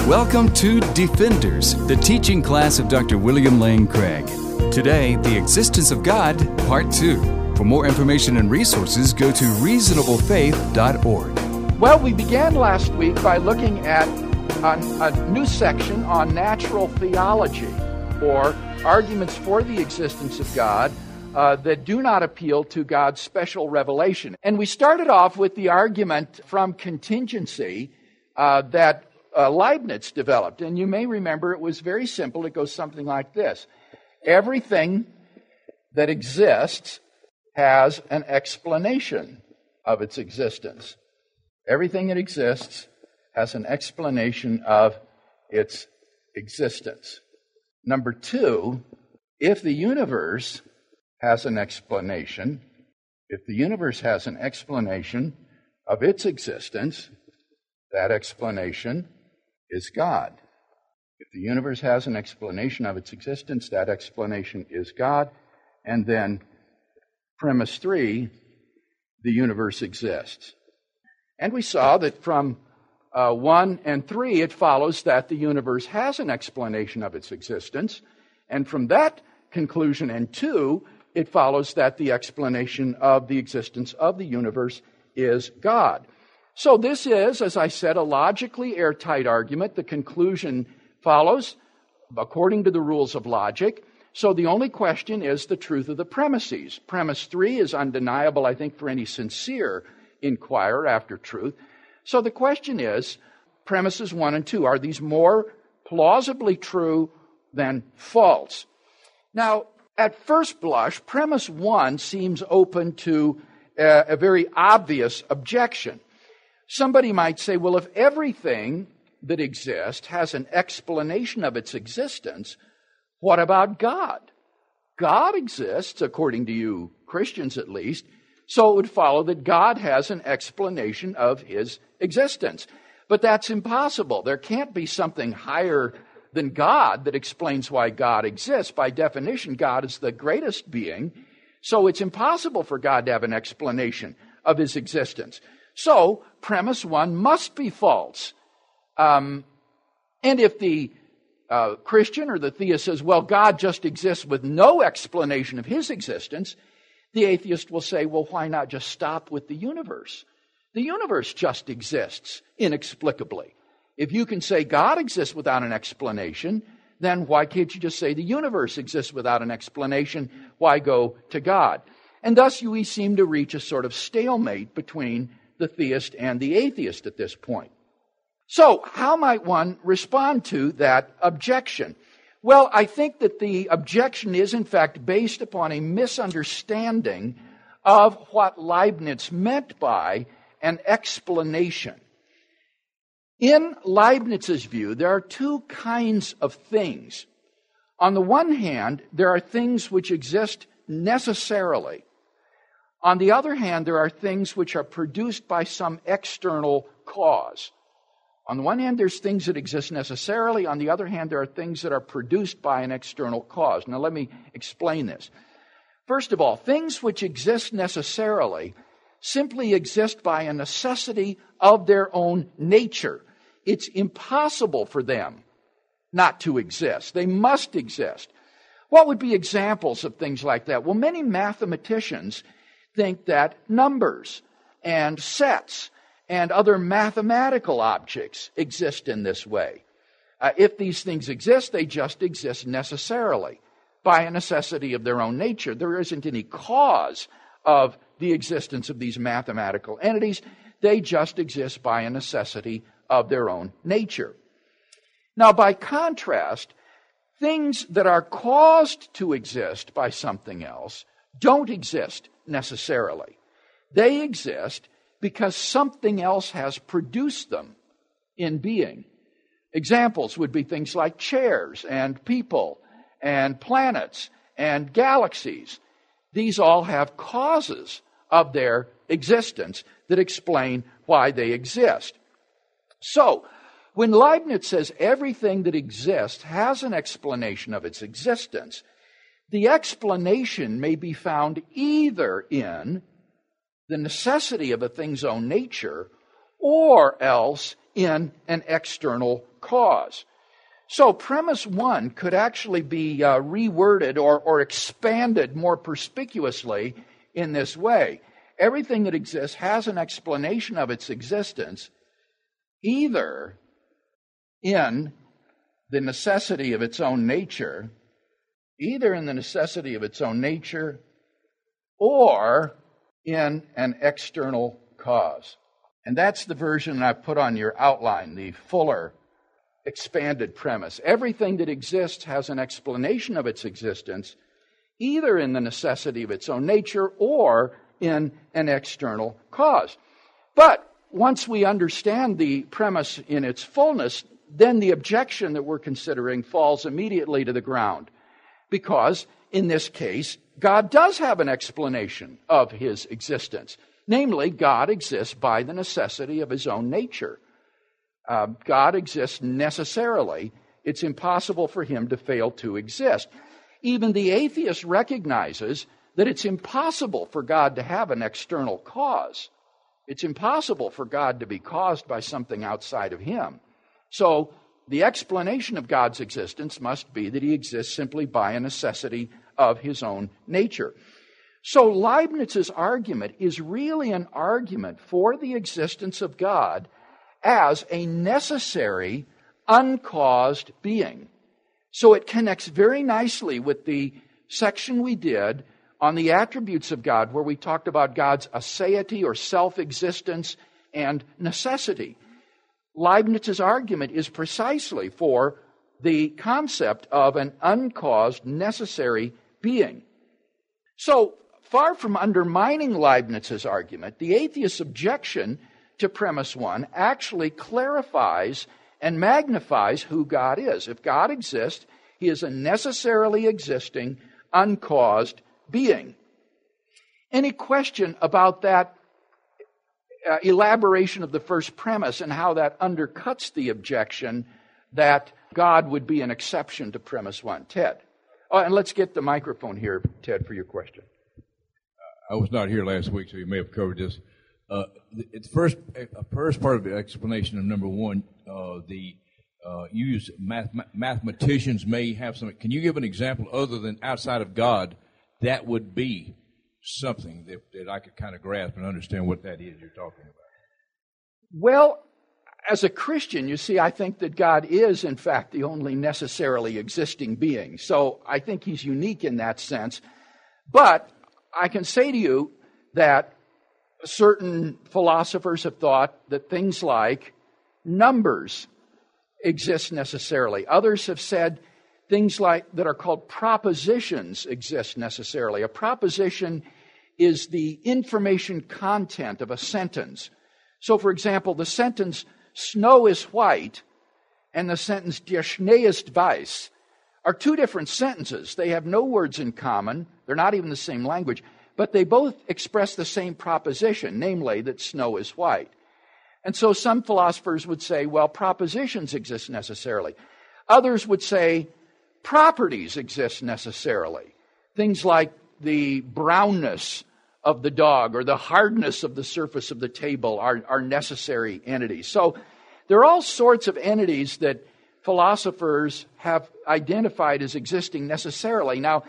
Welcome to Defenders, the teaching class of Dr. William Lane Craig. Today, The Existence of God, Part 2. For more information and resources, go to reasonablefaith.org. Well, we began last week by looking at a new section on natural theology, or arguments for the existence of God that do not appeal to God's special revelation. And we started off with the argument from contingency that Leibniz developed. And you may remember it was very simple. It goes something like this. Everything that exists has an explanation of its existence. Everything that exists has an explanation of its existence. Number two, if the universe has an explanation, of its existence, that explanation is God. If the universe has an explanation of its existence, that explanation is God. And then, premise 3, the universe exists. And we saw that from 1 and 3, it follows that the universe has an explanation of its existence. And from that conclusion and 2, it follows that the explanation of the existence of the universe is God. So this is, as I said, a logically airtight argument. The conclusion follows according to the rules of logic. So the only question is the truth of the premises. Premise 3 is undeniable, I think, for any sincere inquirer after truth. So the question is, premises 1 and 2, are these more plausibly true than false? Now, at first blush, premise 1 seems open to a very obvious objection. Somebody might say, well, if everything that exists has an explanation of its existence, what about God? God exists, according to you Christians at least, so it would follow that God has an explanation of his existence. But that's impossible. There can't be something higher than God that explains why God exists. By definition, God is the greatest being, so it's impossible for God to have an explanation of his existence. So, premise 1 must be false. And if the Christian or the theist says, well, God just exists with no explanation of his existence, the atheist will say, well, why not just stop with the universe? The universe just exists inexplicably. If you can say God exists without an explanation, then why can't you just say the universe exists without an explanation? Why go to God? And thus we seem to reach a sort of stalemate between the theist and the atheist at this point. So, how might one respond to that objection? Well, I think that the objection is, in fact, based upon a misunderstanding of what Leibniz meant by an explanation. In Leibniz's view, there are two kinds of things. On the one hand, there are things which exist necessarily. On the other hand, there are things which are produced by some external cause. On the one hand, there's things that exist necessarily. On the other hand, there are things that are produced by an external cause. Now, let me explain this. First of all, things which exist necessarily simply exist by a necessity of their own nature. It's impossible for them not to exist. They must exist. What would be examples of things like that? Well, many mathematicians think that numbers and sets and other mathematical objects exist in this way. If these things exist, they just exist necessarily by a necessity of their own nature. There isn't any cause of the existence of these mathematical entities. They just exist by a necessity of their own nature. Now, by contrast, things that are caused to exist by something else don't exist necessarily. They exist because something else has produced them in being. Examples would be things like chairs and people and planets and galaxies. These all have causes of their existence that explain why they exist. So, when Leibniz says everything that exists has an explanation of its existence, the explanation may be found either in the necessity of a thing's own nature or else in an external cause. So premise 1 could actually be reworded or expanded more perspicuously in this way. Everything that exists has an explanation of its existence, either in the necessity of its own nature, or in an external cause. And that's the version I put on your outline, the fuller, expanded premise. Everything that exists has an explanation of its existence, either in the necessity of its own nature or in an external cause. But once we understand the premise in its fullness, then the objection that we're considering falls immediately to the ground. Because, in this case, God does have an explanation of his existence. Namely, God exists by the necessity of his own nature. God exists necessarily. It's impossible for him to fail to exist. Even the atheist recognizes that it's impossible for God to have an external cause. It's impossible for God to be caused by something outside of him. So, the explanation of God's existence must be that he exists simply by a necessity of his own nature. So Leibniz's argument is really an argument for the existence of God as a necessary, uncaused being. So it connects very nicely with the section we did on the attributes of God, where we talked about God's aseity or self-existence and necessity. Leibniz's argument is precisely for the concept of an uncaused, necessary being. So, far from undermining Leibniz's argument, the atheist's objection to premise 1 actually clarifies and magnifies who God is. If God exists, he is a necessarily existing, uncaused being. Any question about that elaboration of the first premise and how that undercuts the objection that God would be an exception to premise 1? Ted. Oh, and let's get the microphone here, Ted, for your question. I was not here last week, so you may have covered this. The first part of the explanation of number 1, mathematicians may have some. Can you give an example other than outside of God that would be something that I could kind of grasp and understand what that is you're talking about? Well, as a Christian, you see, I think that God is, in fact, the only necessarily existing being. So I think he's unique in that sense. But I can say to you that certain philosophers have thought that things like numbers exist necessarily. Others have said things like that are called propositions exist necessarily. A proposition is the information content of a sentence. So, for example, the sentence, snow is white, and the sentence, der Schnee ist weiß, are two different sentences. They have no words in common. They're not even the same language. But they both express the same proposition, namely that snow is white. And so some philosophers would say, well, propositions exist necessarily. Others would say properties exist necessarily. Things like the brownness of the dog or the hardness of the surface of the table are necessary entities. So there are all sorts of entities that philosophers have identified as existing necessarily. Now,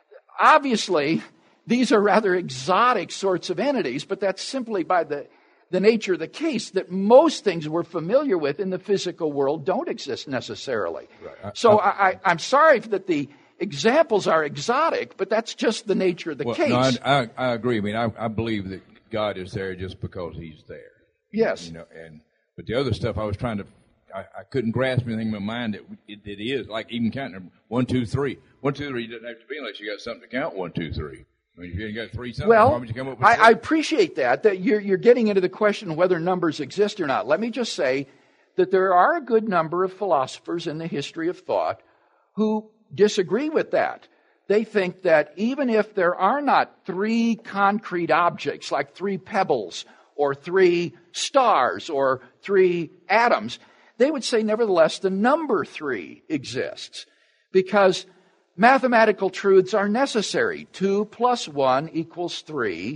obviously, these are rather exotic sorts of entities, but that's simply by the nature of the case that most things we're familiar with in the physical world don't exist necessarily. Right. I'm sorry that the examples are exotic, but that's just the nature of the case. No, I agree. I mean, I believe that God is there just because he's there. Yes. But the other stuff I was trying to, I couldn't grasp anything in my mind that it is, like even counting 1, 2, 3. 1, 2, 3 doesn't have to be unless you got something to count 1, 2, 3. I mean, if you got 3 something, why would you come up with 3? I appreciate that you're getting into the question of whether numbers exist or not. Let me just say that there are a good number of philosophers in the history of thought who disagree with that. They think that even if there are not 3 concrete objects, like 3 pebbles or 3 stars or 3 atoms, they would say nevertheless the number 3 exists because mathematical truths are necessary. 2 plus 1 equals 3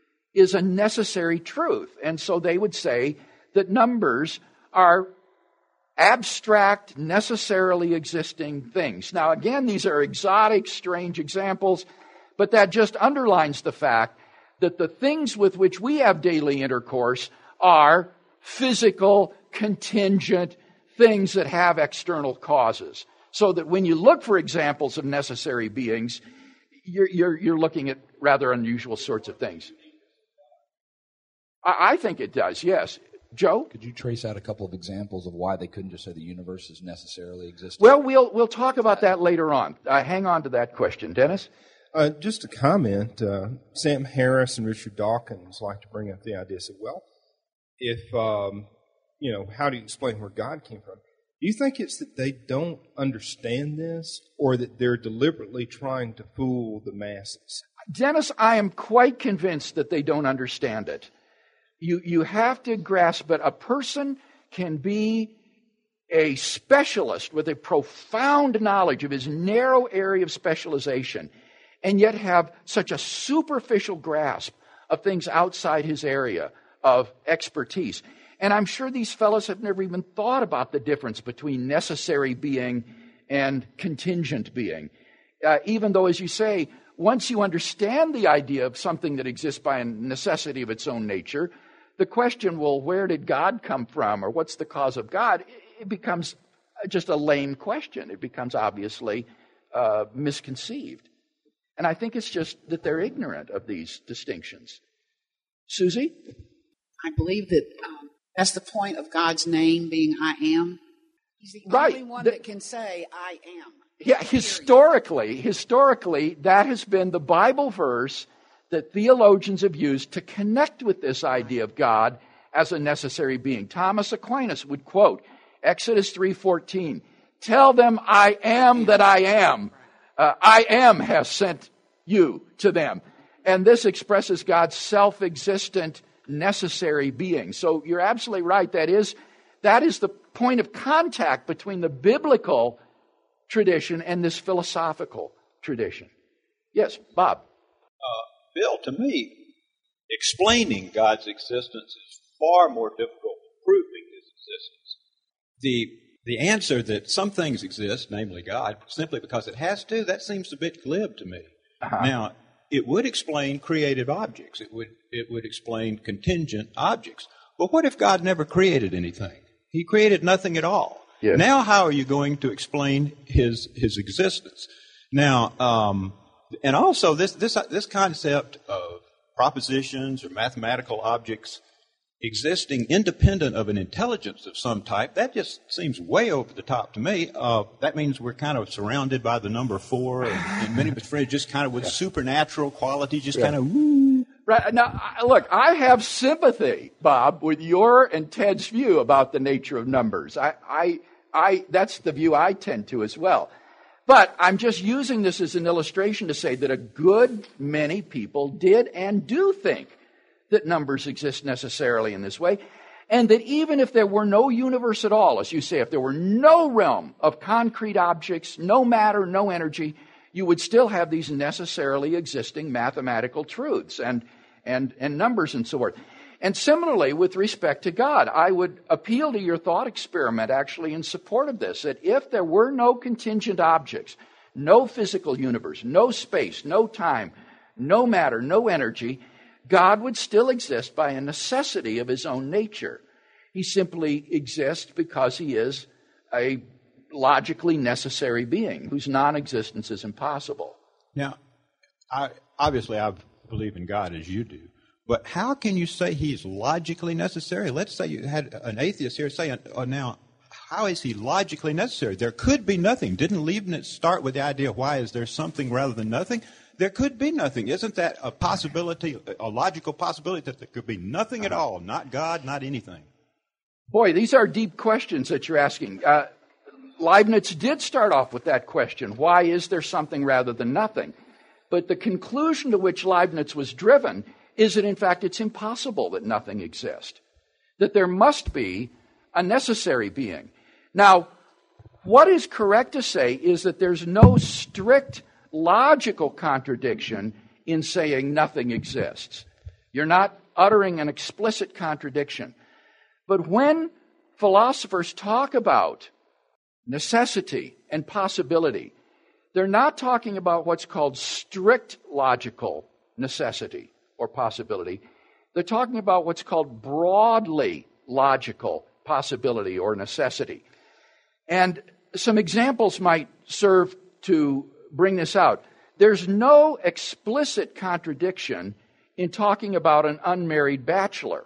is a necessary truth. And so they would say that numbers are abstract, necessarily existing things. Now, again, these are exotic, strange examples, but that just underlines the fact that the things with which we have daily intercourse are physical, contingent things that have external causes. So that when you look for examples of necessary beings, you're looking at rather unusual sorts of things. I think it does, yes. Joe? Could you trace out a couple of examples of why they couldn't just say the universe is necessarily existing? Well, we'll talk about that later on. Hang on to that question. Dennis? Just a comment. Sam Harris and Richard Dawkins like to bring up the idea. Say, well, if how do you explain where God came from? Do you think it's that they don't understand this, or that they're deliberately trying to fool the masses? Dennis, I am quite convinced that they don't understand it. You have to grasp it. A person can be a specialist with a profound knowledge of his narrow area of specialization, and yet have such a superficial grasp of things outside his area of expertise. And I'm sure these fellows have never even thought about the difference between necessary being and contingent being. Even though, as you say, once you understand the idea of something that exists by a necessity of its own nature, the question, well, where did God come from, or what's the cause of God, it becomes just a lame question. It becomes obviously misconceived. And I think it's just that they're ignorant of these distinctions. Susie? I believe that that's the point of God's name being I am. He's the only one that can say I am. Yeah, historically, that has been the Bible verse that theologians have used to connect with this idea of God as a necessary being. Thomas Aquinas would quote Exodus 3:14, "Tell them I am that I am. I am has sent you to them." And this expresses God's self-existent, necessary being. So you're absolutely right. That is the point of contact between the biblical tradition and this philosophical tradition. Yes, Bob. Bill, to me, explaining God's existence is far more difficult than proving His existence. The answer that some things exist, namely God, simply because it has to, that seems a bit glib to me. Uh-huh. Now, it would explain created objects. It would explain contingent objects. But what if God never created anything? He created nothing at all. Yes. Now, how are you going to explain His existence? Now, and also this concept of propositions or mathematical objects existing independent of an intelligence of some type, that just seems way over the top to me. That means we're kind of surrounded by the number 4, and many of us friends just kind of with supernatural qualities, just kind of woo. Right. Now, look, I have sympathy, Bob, with your and Ted's view about the nature of numbers. That's the view I tend to as well. But I'm just using this as an illustration to say that a good many people did and do think that numbers exist necessarily in this way, and that even if there were no universe at all, as you say, if there were no realm of concrete objects, no matter, no energy, you would still have these necessarily existing mathematical truths and numbers and so forth. And similarly, with respect to God, I would appeal to your thought experiment actually in support of this, that if there were no contingent objects, no physical universe, no space, no time, no matter, no energy, God would still exist by a necessity of His own nature. He simply exists because He is a logically necessary being whose non-existence is impossible. Now, I believe in God as you do. But how can you say He's logically necessary? Let's say you had an atheist here say, now, how is He logically necessary? There could be nothing. Didn't Leibniz start with the idea, why is there something rather than nothing? There could be nothing. Isn't that a possibility, a logical possibility that there could be nothing at all, not God, not anything? Boy, these are deep questions that you're asking. Leibniz did start off with that question, why is there something rather than nothing? But the conclusion to which Leibniz was driven is that, in fact, it's impossible that nothing exists, that there must be a necessary being. Now, what is correct to say is that there's no strict logical contradiction in saying nothing exists. You're not uttering an explicit contradiction. But when, philosophers talk about necessity and possibility, they're not talking about what's called strict logical necessity or possibility. They're talking about what's called broadly logical possibility or necessity. And some examples might serve to bring this out. There's no explicit contradiction in talking about an unmarried bachelor,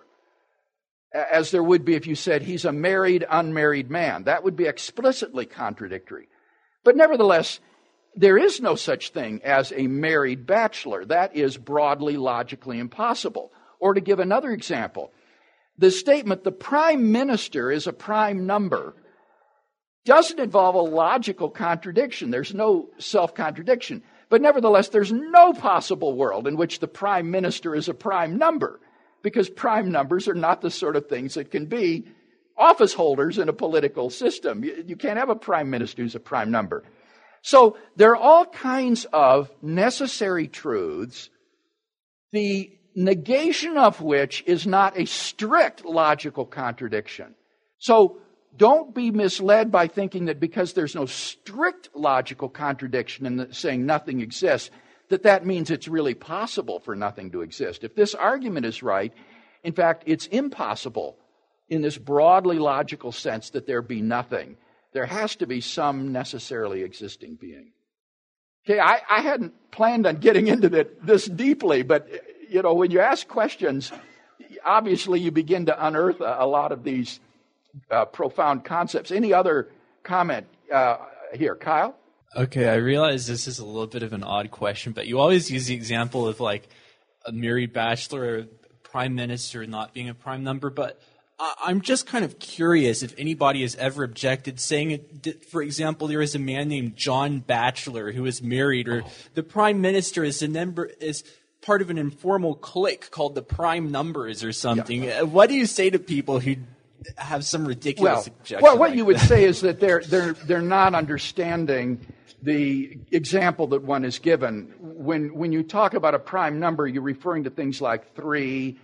as there would be if you said he's a married, unmarried man. That would be explicitly contradictory. But nevertheless, there is no such thing as a married bachelor. That is broadly logically impossible. Or to give another example, the statement, the prime minister is a prime number, doesn't involve a logical contradiction. There's no self-contradiction. But nevertheless, there's no possible world in which the prime minister is a prime number, because prime numbers are not the sort of things that can be office holders in a political system. You can't have a prime minister who's a prime number. So there are all kinds of necessary truths, the negation of which is not a strict logical contradiction. So don't be misled by thinking that because there's no strict logical contradiction in saying nothing exists, that means it's really possible for nothing to exist. If this argument is right, in fact, it's impossible in this broadly logical sense that there be nothing. There has to be some necessarily existing being. Okay, I hadn't planned on getting into this deeply, but when you ask questions, obviously you begin to unearth a lot of these profound concepts. Any other comment here? Kyle? Okay, I realize this is a little bit of an odd question, but you always use the example of like a married bachelor or prime minister not being a prime number, but I'm just kind of curious if anybody has ever objected saying, for example, there is a man named John Batchelor who is married, or the prime minister is part of an informal clique called the prime numbers or something. Yeah. What do you say to people who have some ridiculous objection? Well, what you would say is that they're not understanding the example that one is given. When you talk about a prime number, you're referring to things like 3,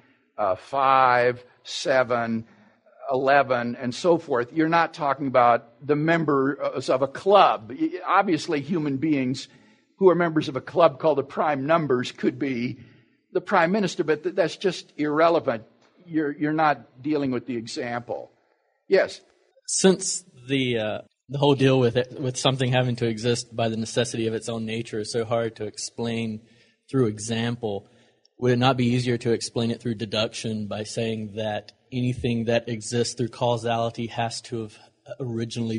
5, 7, 11, and so forth. You're not talking about the members of a club. Obviously, human beings who are members of a club called the prime numbers could be the prime minister, but that's just irrelevant. You're not dealing with the example. Yes? Since the whole deal with something having to exist by the necessity of its own nature is so hard to explain through example, would it not be easier to explain it through deduction by saying that anything that exists through causality has to have originally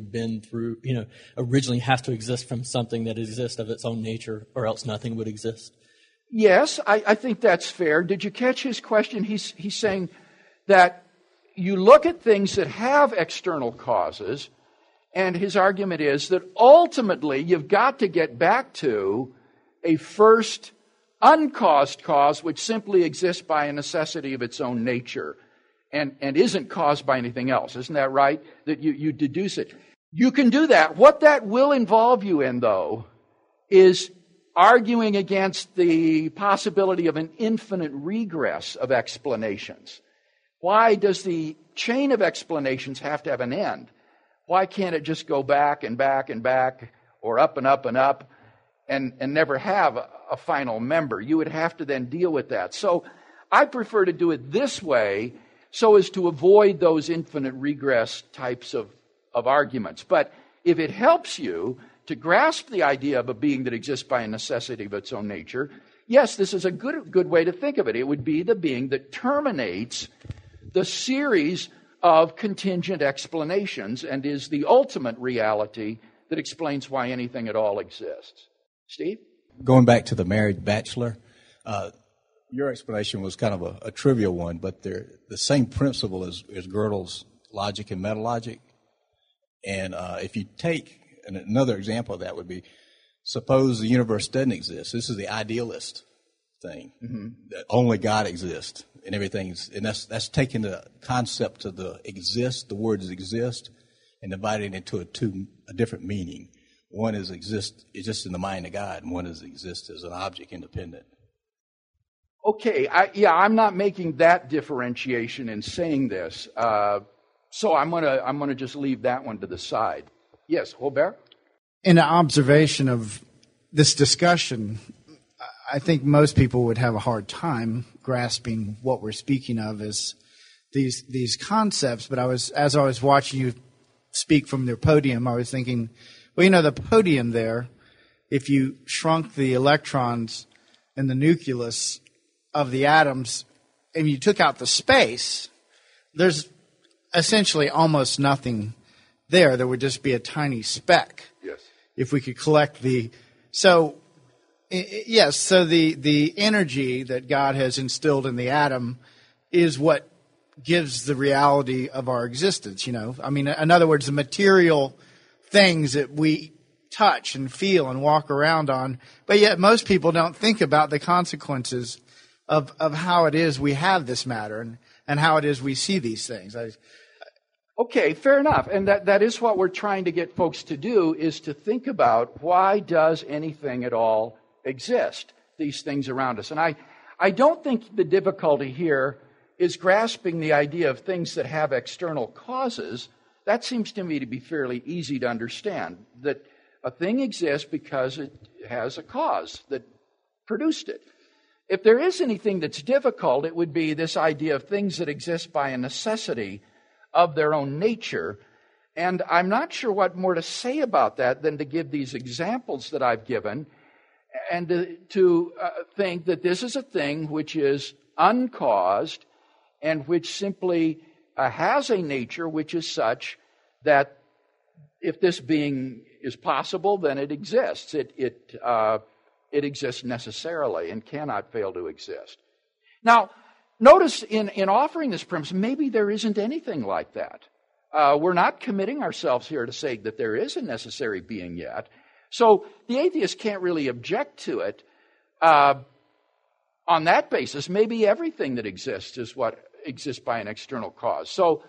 has to exist from something that exists of its own nature, or else nothing would exist? Yes, I think that's fair. Did you catch his question? He's saying that you look at things that have external causes, and his argument is that ultimately you've got to get back to a first uncaused cause which simply exists by a necessity of its own nature and isn't caused by anything else. Isn't that right? That you deduce it. You can do that. What that will involve you in, though, is arguing against the possibility of an infinite regress of explanations. Why does the chain of explanations have to have an end? Why can't it just go back and back and back, or up and up and up, and never have a final member? You would have to then deal with that. So I prefer to do it this way so as to avoid those infinite regress types of arguments. But if it helps you to grasp the idea of a being that exists by a necessity of its own nature, yes, this is a good way to think of it. It would be the being that terminates the series of contingent explanations and is the ultimate reality that explains why anything at all exists. Steve? Going back to the married bachelor, your explanation was kind of a trivial one, but they're the same principle as Gödel's logic and metalogic. And if you take another example of that would be, suppose the universe doesn't exist. This is the idealist thing, that only God exists and that's taking the concept of the words exist, and dividing it into a different meaning. One is exist in the mind of God, and one is exist as an object independent. Okay, I'm not making that differentiation in saying this. So I'm gonna just leave that one to the side. Yes, Robert? In an observation of this discussion, I think most people would have a hard time grasping what we're speaking of as these concepts. But as I was watching you speak from the podium, I was thinking, well, the podium there, if you shrunk the electrons in the nucleus of the atoms and you took out the space, there's essentially almost nothing there. There would just be a tiny speck. Yes. If we could collect the energy that God has instilled in the atom is what gives the reality of our existence, I mean, in other words, the material things that we touch and feel and walk around on, but yet most people don't think about the consequences of how it is we have this matter and how it is we see these things. Okay, fair enough. And that is what we're trying to get folks to do, is to think about why does anything at all exist, these things around us. And I don't think the difficulty here is grasping the idea of things that have external causes. That seems to me to be fairly easy to understand, that a thing exists because it has a cause that produced it. If there is anything that's difficult, it would be this idea of things that exist by a necessity of their own nature. And I'm not sure what more to say about that than to give these examples that I've given and to think that this is a thing which is uncaused and which simply has a nature which is such that if this being is possible, then it exists. It exists necessarily and cannot fail to exist. Now, notice in offering this premise, maybe there isn't anything like that. We're not committing ourselves here to say that there is a necessary being yet. So the atheist can't really object to it on that basis. Maybe everything that exists is what exists by an external cause. So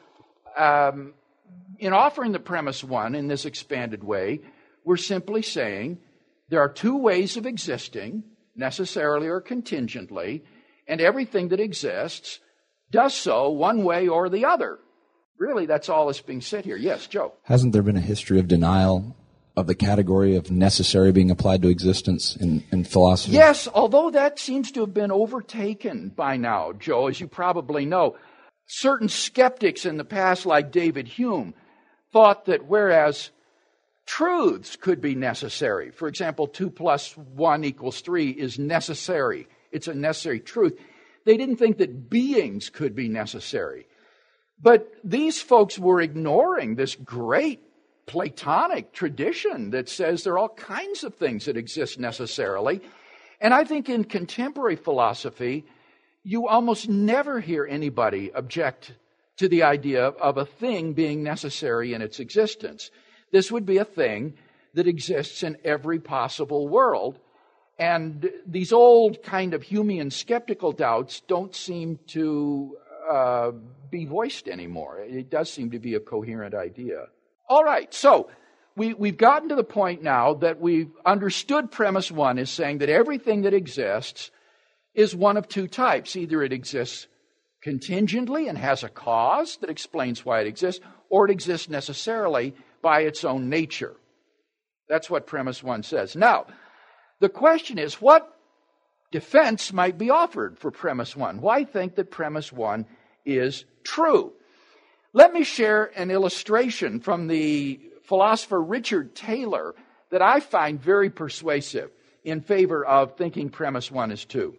in offering the premise one in this expanded way, we're simply saying there are two ways of existing, necessarily or contingently, and everything that exists does so one way or the other. Really, that's all that's being said here. Yes, Joe? Hasn't there been a history of denial of the category of necessary being applied to existence in philosophy? Yes, although that seems to have been overtaken by now, Joe, as you probably know. Certain skeptics in the past, like David Hume, thought that whereas truths could be necessary, for example, 2 + 1 = 3 is necessary. It's a necessary truth. They didn't think that beings could be necessary. But these folks were ignoring this great Platonic tradition that says there are all kinds of things that exist necessarily. And I think in contemporary philosophy, you almost never hear anybody object to the idea of a thing being necessary in its existence. This would be a thing that exists in every possible world. And these old kind of Humean skeptical doubts don't seem to be voiced anymore. It does seem to be a coherent idea. All right, so we've gotten to the point now that we've understood premise one is saying that everything that exists is one of two types. Either it exists contingently and has a cause that explains why it exists, or it exists necessarily by its own nature. That's what premise one says. Now, the question is, what defense might be offered for premise one? Why think that premise one is true? Let me share an illustration from the philosopher Richard Taylor that I find very persuasive in favor of thinking premise one is true.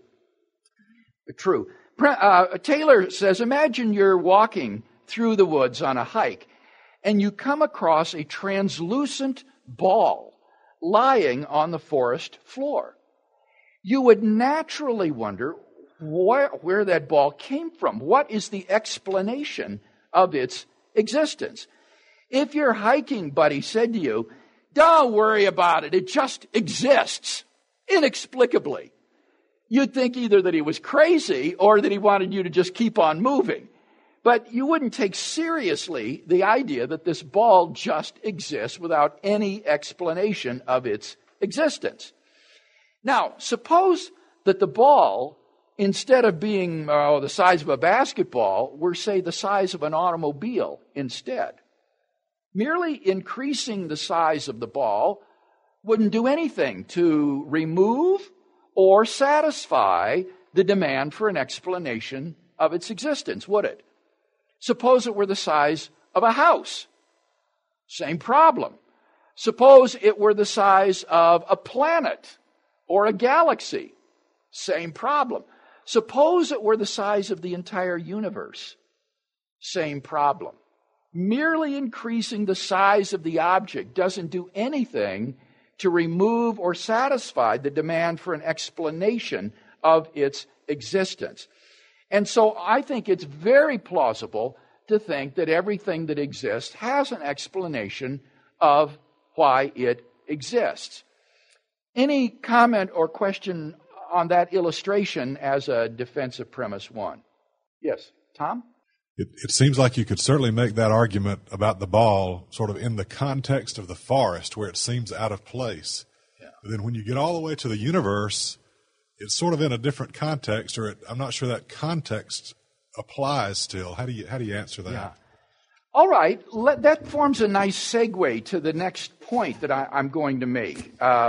Taylor says, imagine you're walking through the woods on a hike and you come across a translucent ball lying on the forest floor. You would naturally wonder where that ball came from. What is the explanation of its existence? If your hiking buddy said to you, don't worry about it, it just exists inexplicably, you'd think either that he was crazy or that he wanted you to just keep on moving. But you wouldn't take seriously the idea that this ball just exists without any explanation of its existence. Now, suppose that the ball instead of being the size of a basketball, were, say, the size of an automobile instead. Merely increasing the size of the ball wouldn't do anything to remove or satisfy the demand for an explanation of its existence, would it? Suppose it were the size of a house. Same problem. Suppose it were the size of a planet or a galaxy. Same problem. Suppose it were the size of the entire universe. Same problem. Merely increasing the size of the object doesn't do anything to remove or satisfy the demand for an explanation of its existence. And so I think it's very plausible to think that everything that exists has an explanation of why it exists. Any comment or question on that illustration as a defense of premise one? Yes, Tom? It seems like you could certainly make that argument about the ball sort of in the context of the forest where it seems out of place. Yeah. But then when you get all the way to the universe, it's sort of in a different context, or I'm not sure that context applies still. How do you answer that? Yeah. All right. That forms a nice segue to the next point that I'm going to make.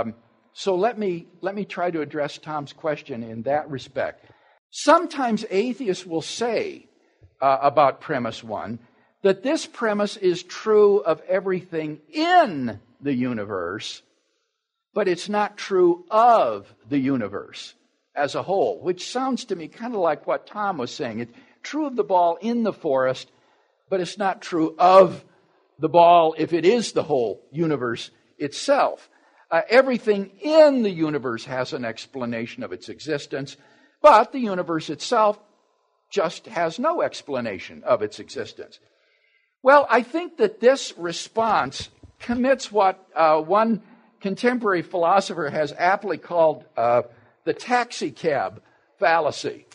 So let me try to address Tom's question in that respect. Sometimes atheists will say about premise one that this premise is true of everything in the universe, but it's not true of the universe as a whole, which sounds to me kind of like what Tom was saying. It's true of the ball in the forest, but it's not true of the ball if it is the whole universe itself. Everything in the universe has an explanation of its existence, but the universe itself just has no explanation of its existence. Well, I think that this response commits what one contemporary philosopher has aptly called the taxi cab fallacy.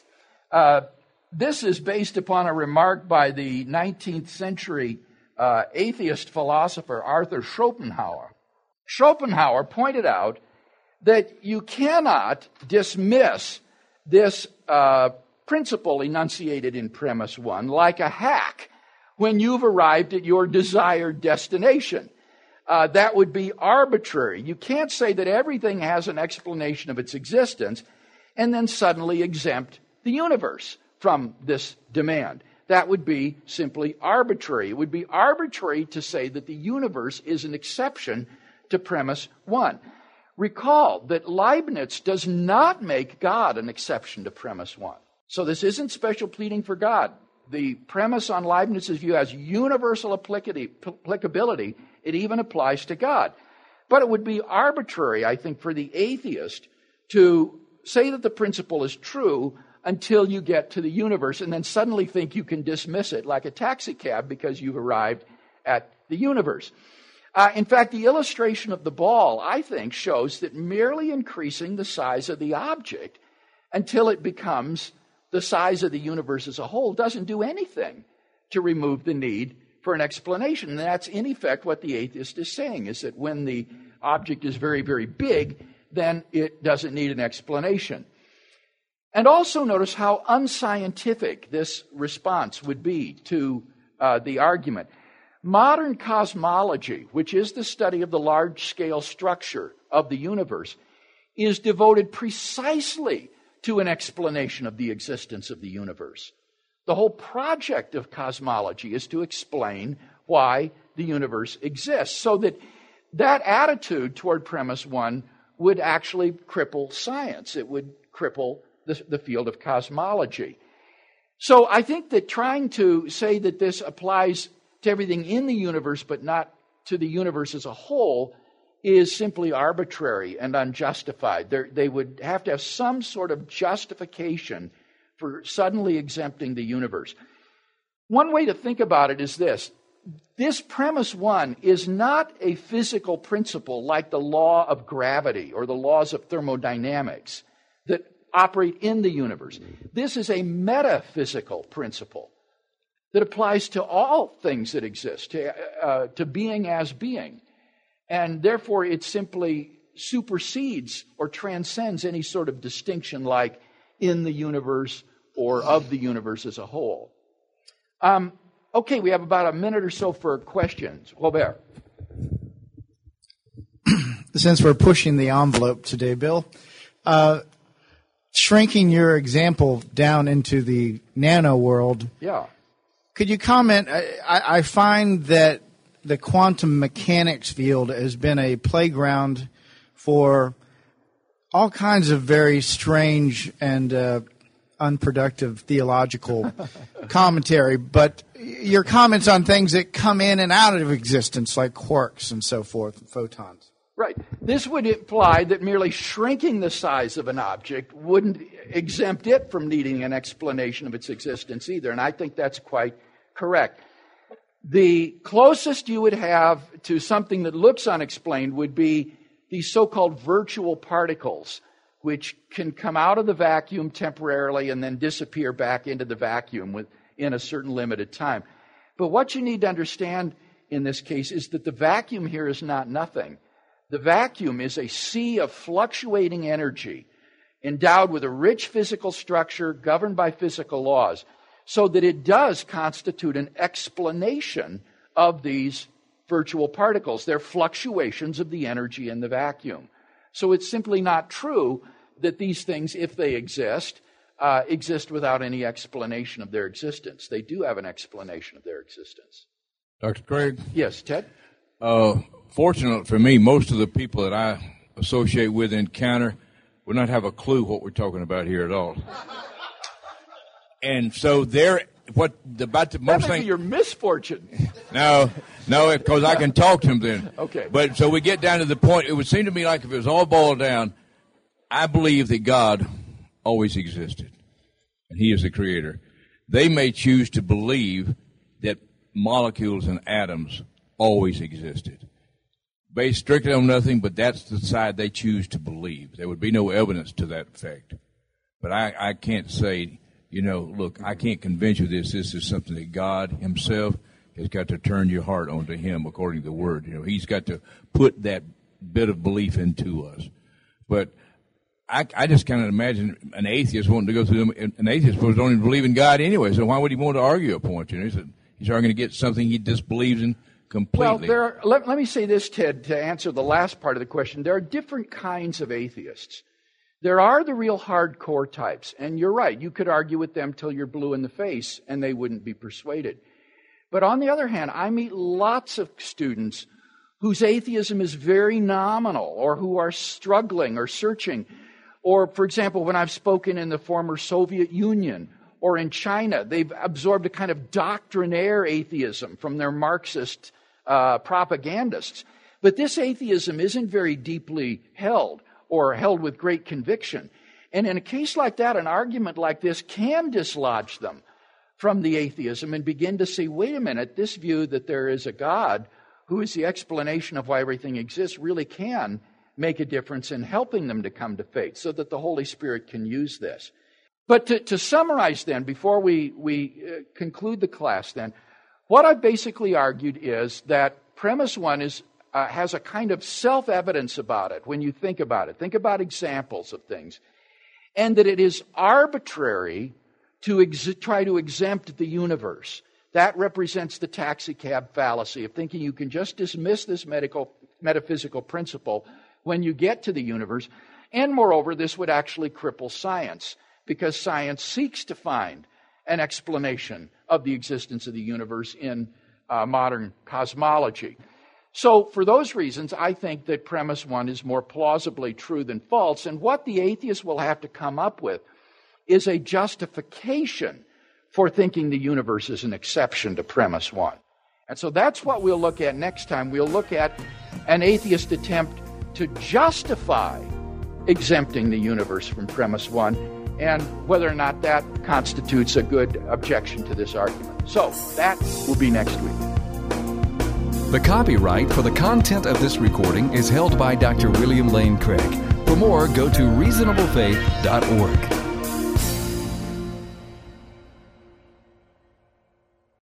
This is based upon a remark by the 19th century atheist philosopher Arthur Schopenhauer. Schopenhauer pointed out that you cannot dismiss this principle enunciated in premise one like a hack when you've arrived at your desired destination. That would be arbitrary. You can't say that everything has an explanation of its existence and then suddenly exempt the universe from this demand. That would be simply arbitrary. It would be arbitrary to say that the universe is an exception to premise one. Recall that Leibniz does not make God an exception to premise one. So this isn't special pleading for God. The premise on Leibniz's view has universal applicability. It even applies to God. But it would be arbitrary, I think, for the atheist to say that the principle is true until you get to the universe and then suddenly think you can dismiss it like a taxi cab because you've arrived at the universe. In fact, the illustration of the ball, I think, shows that merely increasing the size of the object until it becomes the size of the universe as a whole doesn't do anything to remove the need for an explanation. And that's, in effect, what the atheist is saying, is that when the object is very, very big, then it doesn't need an explanation. And also notice how unscientific this response would be to the argument. Modern cosmology, which is the study of the large-scale structure of the universe, is devoted precisely to an explanation of the existence of the universe. The whole project of cosmology is to explain why the universe exists, so that attitude toward premise one would actually cripple science. It would cripple the field of cosmology. So I think that trying to say that this applies to everything in the universe but not to the universe as a whole is simply arbitrary and unjustified. They would have to have some sort of justification for suddenly exempting the universe. One way to think about it is this. This premise one is not a physical principle like the law of gravity or the laws of thermodynamics that operate in the universe. This is a metaphysical principle that applies to all things that exist, to being as being. And therefore, it simply supersedes or transcends any sort of distinction like in the universe or of the universe as a whole. Okay, we have about a minute or so for questions. Robert. Since we're pushing the envelope today, Bill, shrinking your example down into the nano world, could you comment? I find that the quantum mechanics field has been a playground for all kinds of very strange and unproductive theological commentary, but your comments on things that come in and out of existence, like quarks and so forth, photons. Right. This would imply that merely shrinking the size of an object wouldn't exempt it from needing an explanation of its existence either, and I think that's quite correct. The closest you would have to something that looks unexplained would be these so-called virtual particles, which can come out of the vacuum temporarily and then disappear back into the vacuum within a certain limited time. But what you need to understand in this case is that the vacuum here is not nothing. The vacuum is a sea of fluctuating energy endowed with a rich physical structure governed by physical laws, so that it does constitute an explanation of these virtual particles. They're fluctuations of the energy in the vacuum. So it's simply not true that these things, if they exist, exist without any explanation of their existence. They do have an explanation of their existence. Dr. Craig? Yes, Ted? Fortunately for me, most of the people that I associate with encounter would not have a clue what we're talking about here at all. And so about the most thing. Your misfortune. No, because I can talk to them then. Okay. But so we get down to the point. It would seem to me like if it was all boiled down, I believe that God always existed, and He is the Creator. They may choose to believe that molecules and atoms always existed, based strictly on nothing. But that's the side they choose to believe. There would be no evidence to that effect. But I can't say. Look, I can't convince you this. This is something that God Himself has got to turn your heart onto Him according to the Word. He's got to put that bit of belief into us. But I just kind of imagine an atheist wanting to go through them. An atheist don't even believe in God anyway, so why would he want to argue a point? He's arguing to get something he disbelieves in completely. Well, let me say this, Ted, to answer the last part of the question. There are different kinds of atheists. There are the real hardcore types, and you're right, you could argue with them till you're blue in the face, and they wouldn't be persuaded. But on the other hand, I meet lots of students whose atheism is very nominal, or who are struggling or searching. Or, for example, when I've spoken in the former Soviet Union or in China, they've absorbed a kind of doctrinaire atheism from their Marxist propagandists. But this atheism isn't very deeply held, or held with great conviction. And in a case like that, an argument like this can dislodge them from the atheism and begin to say, wait a minute, this view that there is a God who is the explanation of why everything exists really can make a difference in helping them to come to faith, so that the Holy Spirit can use this. But to summarize then, before we conclude the class then, what I've basically argued is that premise one has a kind of self-evidence about it when you think about it. Think about examples of things. And that it is arbitrary to try to exempt the universe. That represents the taxicab fallacy of thinking you can just dismiss this metaphysical principle when you get to the universe. And moreover, this would actually cripple science, because science seeks to find an explanation of the existence of the universe in modern cosmology. So for those reasons, I think that premise one is more plausibly true than false. And what the atheist will have to come up with is a justification for thinking the universe is an exception to premise one. And so that's what we'll look at next time. We'll look at an atheist attempt to justify exempting the universe from premise one, and whether or not that constitutes a good objection to this argument. So that will be next week. The copyright for the content of this recording is held by Dr. William Lane Craig. For more, go to reasonablefaith.org.